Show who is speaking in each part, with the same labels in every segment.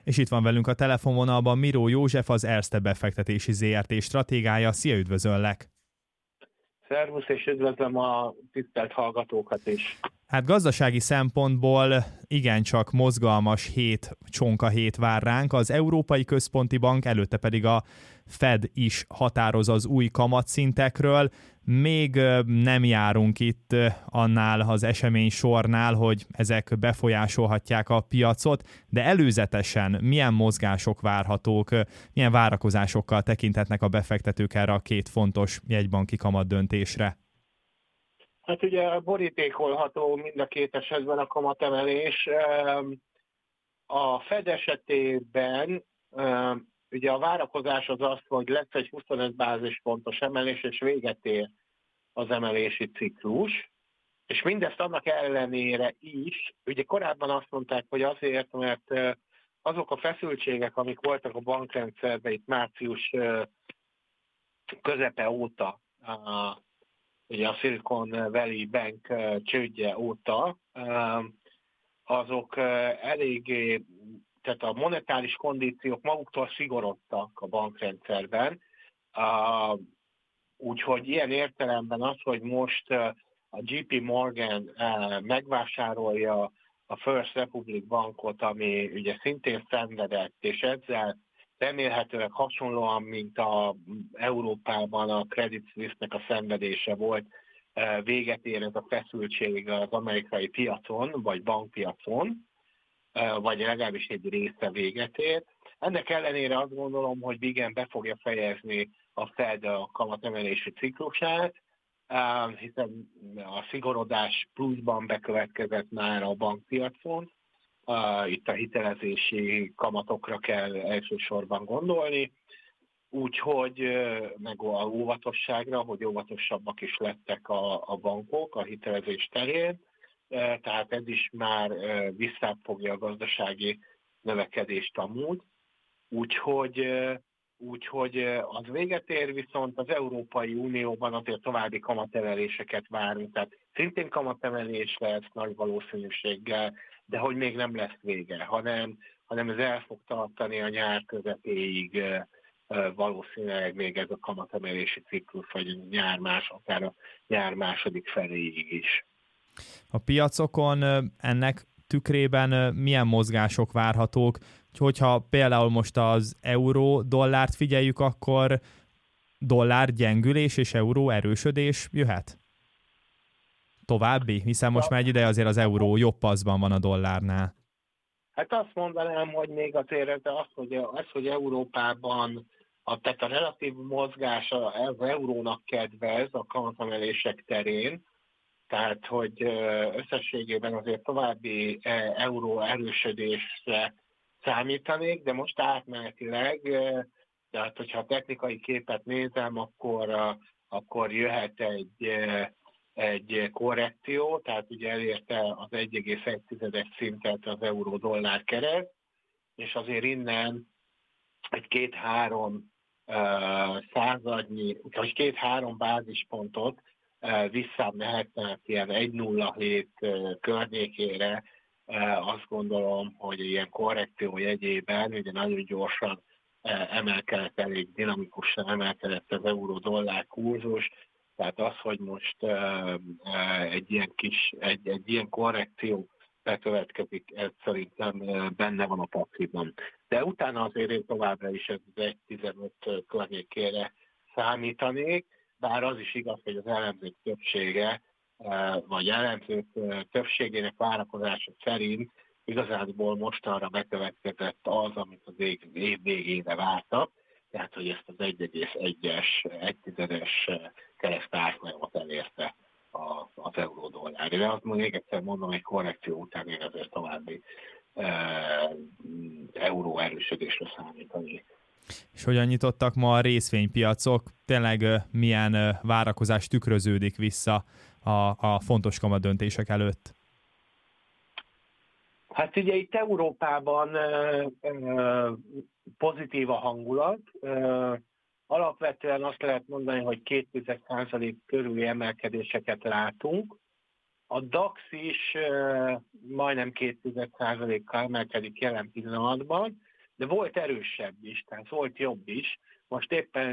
Speaker 1: És itt van velünk a telefonvonalban Miró József, az Erste befektetési ZRT stratégája. Szia, üdvözöllek!
Speaker 2: Szervusz, és üdvözlöm a tisztelt hallgatókat is.
Speaker 1: Hát gazdasági szempontból igencsak mozgalmas csonka hét vár ránk. Az Európai Központi Bank, előtte pedig a Fed is határoz az új kamatszintekről. Még nem járunk itt annál az esemény sornál, hogy ezek befolyásolhatják a piacot, de előzetesen milyen mozgások várhatók, milyen várakozásokkal tekinthetnek a befektetők erre a két fontos jegybanki kamatdöntésre?
Speaker 2: Hát ugye borítékolható mind a két esetben a kamatemelés. A Fed esetében ugye a várakozás az az, hogy lesz egy 25 bázispontos emelés, és véget ér az emelési ciklus. És mindezt annak ellenére is, ugye korábban azt mondták, hogy azért, mert azok a feszültségek, amik voltak a bankrendszerben itt március közepe óta, ugye a Silicon Valley Bank csődje óta, azok eléggé, tehát a monetáris kondíciók maguktól szigorodtak a bankrendszerben, úgyhogy ilyen értelemben az, hogy most a JP Morgan megvásárolja a First Republic Bankot, ami ugye szintén szenvedett, és ezzel remélhetőleg hasonlóan, mint Európában a Credit Suisse-nek a szenvedése volt, véget ér ez a feszültség az amerikai piacon, vagy bankpiacon, vagy legalábbis egy része véget ér. Ennek ellenére azt gondolom, hogy igen, be fogja fejezni a Fed a kamatemelési ciklusát, hiszen a szigorodás pluszban bekövetkezett már a bankpiacon. Itt a hitelezési kamatokra kell elsősorban gondolni, úgyhogy meg a óvatosságra, hogy óvatosabbak is lettek a bankok a hitelezés terén, tehát ez is már visszafogja a gazdasági növekedést amúgy, úgyhogy az véget ér, viszont az Európai Unióban azért további kamatemeléseket várunk, tehát szintén kamatemelés lesz nagy valószínűséggel, de hogy még nem lesz vége, hanem ez el fog tartani a nyár közepéig, valószínűleg még ez a kamatemelési ciklus, vagy akár a nyár második feléig is.
Speaker 1: A piacokon ennek tükrében milyen mozgások várhatók? Hogyha például most az euró-dollárt figyeljük, akkor dollár gyengülés és euró erősödés jöhet? További? Hiszen most már egy ideje azért az euró jobb paszban van a dollárnál.
Speaker 2: Hát azt mondanám, hogy még azért hogy Európában tehát a relatív mozgás az eurónak kedvez a kamatemelések terén, tehát hogy összességében azért további euró erősödésre számítanék, de most átmenetileg, tehát hogyha a technikai képet nézem, akkor jöhet egy korrekció, tehát ugye elérte az 1,1-es szintet az euró-dollár keret, és azért innen egy 2-3 századnyi, vagy 2-3 bázispontot visszább mehetnek ilyen 1,07 környékére. Azt gondolom, hogy ilyen korrekció jegyében ugye nagyon gyorsan emelkedett, elég dinamikusan emelkedett az euró-dollár kurzus, tehát az, hogy most egy ilyen korrekció bekövetkezik, ez szerintem benne van a pakliban. De utána azért én továbbra is ez 1,15 környékére számítanék, bár az is igaz, hogy az elemzők többsége, vagy elemzők többségének várakozása szerint igazából mostanra bekövetkezett az, amit az év végére vártak, tehát hogy ezt az 1,1-es keresztárfolyamat elérte az euró-dollár. De azt még egyszer mondom, egy korrekció után én azért további euró erősödésre számítani.
Speaker 1: És hogyan nyitottak ma a részvénypiacok? Tényleg milyen várakozás tükröződik vissza a fontos kamatdöntések előtt?
Speaker 2: Hát ugye itt Európában pozitív a hangulat. Alapvetően azt lehet mondani, hogy 2% körüli emelkedéseket látunk. A DAX is majdnem 2%-kal emelkedik jelen pillanatban, de volt erősebb is, tehát volt jobb is. Most éppen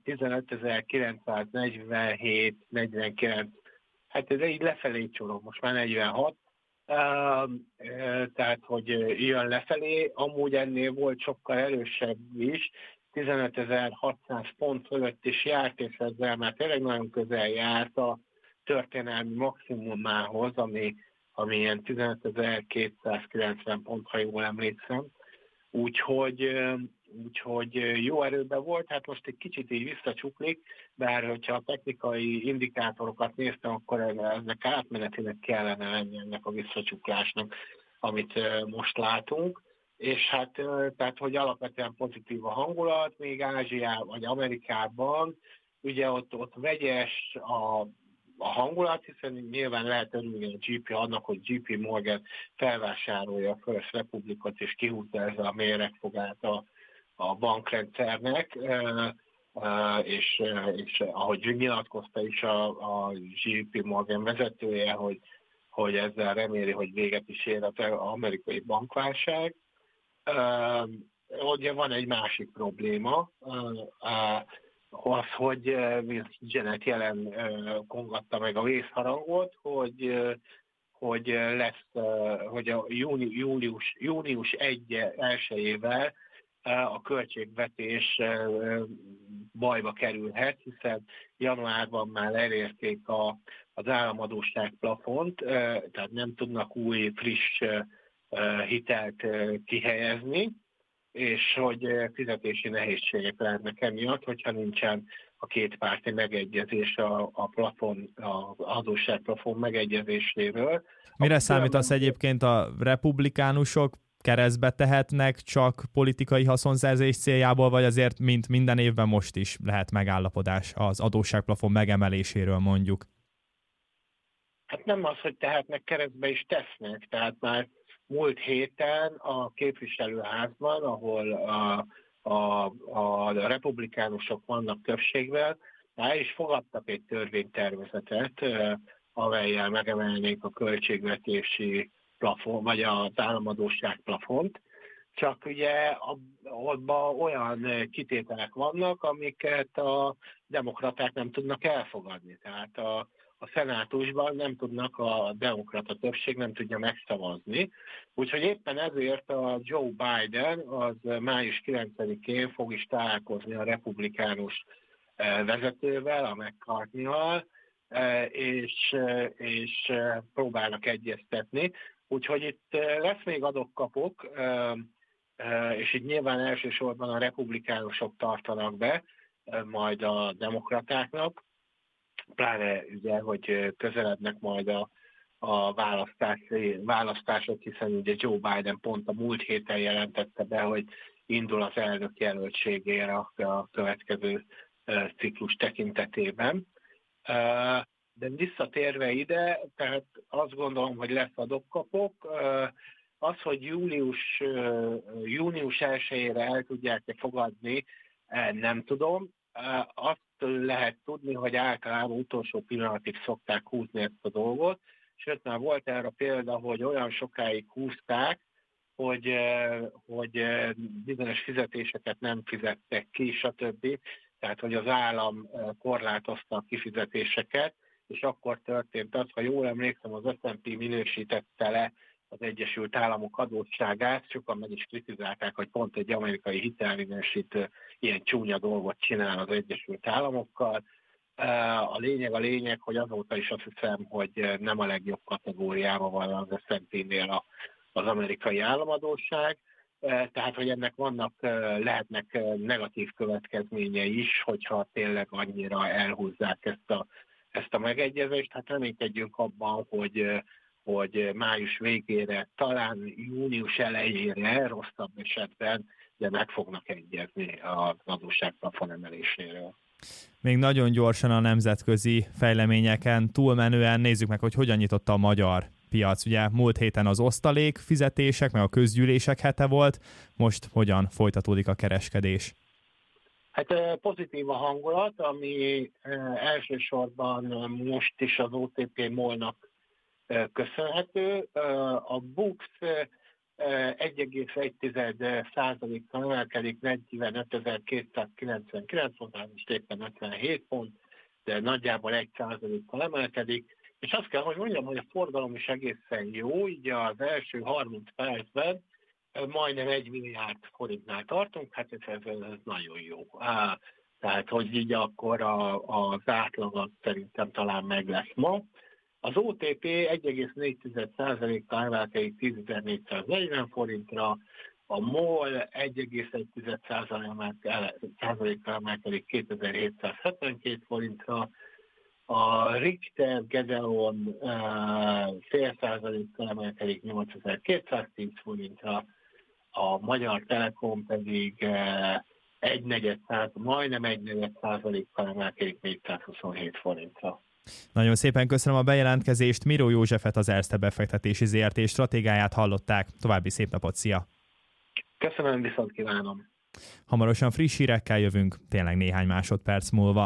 Speaker 2: 15.947-49, hát ez így lefelé csorog, most már 46, tehát hogy jön lefelé, amúgy ennél volt sokkal erősebb is, 15.600 pont fölött is járt, és ezzel már tényleg nagyon közel járt a történelmi maximumához, ami ilyen 15.290 pont, ha jól emlékszem. Úgyhogy jó erőben volt, hát most egy kicsit így visszacsuklik, bár hogyha a technikai indikátorokat néztem, akkor ennek átmenetileg kellene lenni ennek a visszacsuklásnak, amit most látunk. És hát, tehát, hogy alapvetően pozitív a hangulat, még Ázsiában vagy Amerikában, ugye ott vegyes a hangulat, hiszen nyilván lehet örülni a GP annak, hogy JP Morgan felvásárolja a First Republicot, és kihúzta ezzel a méregfogát a bankrendszernek, és ahogy nyilatkozta is a JP Morgan vezetője, hogy ezzel reméli, hogy véget is ér az amerikai bankválság. Ugye van egy másik probléma, az, hogy Janet Yellen kongatta meg a vészharangot, hogy lesz, hogy a június 1-ével a költségvetés bajba kerülhet, hiszen januárban már elérték az államadósság plafont, tehát nem tudnak új, friss hitelt kihelyezni, és hogy fizetési nehézségek lehetnek emiatt, hogyha nincsen a kétpárti megegyezés az adósságplafon megegyezéséről.
Speaker 1: Mire számítasz egyébként a republikánusok? Keresztbe tehetnek csak politikai haszonszerzés céljából, vagy azért, mint minden évben most is lehet megállapodás az adósságplafon megemeléséről mondjuk?
Speaker 2: Hát nem az, hogy tehetnek, keresztbe is tesznek. Tehát már múlt héten a képviselőházban, ahol a republikánusok vannak többségben, el is fogadtak egy törvénytervezetet, amellyel megemelnék a költségvetési plafon, vagy az államadósság plafont. Csak ugye abban olyan kitételek vannak, amiket a demokraták nem tudnak elfogadni. Tehát a szenátusban nem tudnak, a demokrata többség nem tudja megszavazni. Úgyhogy éppen ezért a Joe Biden az május 9-én fog is találkozni a republikánus vezetővel, a McCartney-val, és próbálnak egyeztetni. Úgyhogy itt lesz még adok-kapok, és itt nyilván elsősorban a republikánusok tartanak be, majd a demokratáknak, pláne ugye, hogy közelednek majd a választások, hiszen ugye Joe Biden pont a múlt héten jelentette be, hogy indul az elnök jelöltségére a következő ciklus tekintetében. De visszatérve ide, tehát azt gondolom, hogy lesz adok-kapok. Az, hogy június 1-ére el tudják-e fogadni, nem tudom. Azt lehet tudni, hogy általában utolsó pillanatig szokták húzni ezt a dolgot, sőt már volt erre példa, hogy olyan sokáig húzták, hogy bizonyos fizetéseket nem fizettek ki, stb. Tehát, hogy az állam korlátozta a kifizetéseket, és akkor történt az, ha jól emlékszem, az S&P minősítette le az Egyesült Államok adósságát, sokan meg is kritizálták, hogy pont egy amerikai hitelminősítő ilyen csúnya dolgot csinál az Egyesült Államokkal. A lényeg, hogy azóta is azt hiszem, hogy nem a legjobb kategóriában van az S&P-nél az amerikai államadósság, tehát, hogy ennek lehetnek negatív következményei is, hogyha tényleg annyira elhúzzák ezt a megegyezést. Hát reménykedjünk abban, hogy május végére, talán június elejére, rosszabb esetben, de meg fognak egyezni az adósságplafon emeléséről.
Speaker 1: Még nagyon gyorsan a nemzetközi fejleményeken túlmenően nézzük meg, hogy hogyan nyitotta a magyar piac. Ugye múlt héten az osztalék fizetések, meg a közgyűlések hete volt, most hogyan folytatódik a kereskedés?
Speaker 2: Hát pozitív a hangulat, ami elsősorban most is az OTP MOL-nak köszönhető. A BUX 1,1%-kal emelkedik 45.299 ponton, most éppen 57 pont, de nagyjából 1%-kal emelkedik. És azt kell, hogy mondjam, hogy a forgalom is egészen jó, így az első 30 percben majdnem 1 milliárd forintnál tartunk, hát ez nagyon jó. Tehát, hogy így akkor az átlagot szerintem talán meg lesz ma. Az OTP 1,4%-kal emelkedik 10.440 forintra, a MOL 1,1%-kal emelkedik 2.772 forintra, a Richter Gedeon 0,5%-kal emelkedik 8.210 forintra, a Magyar Telekom pedig majdnem 1,4%-kal emelkedik 427 forintra.
Speaker 1: Nagyon szépen köszönöm a bejelentkezést. Miró Józsefet, az Erste befektetési ZRT stratégáját hallották. További szép napot, szia!
Speaker 2: Köszönöm, viszont kívánom!
Speaker 1: Hamarosan friss hírekkel jövünk, tényleg néhány másodperc múlva.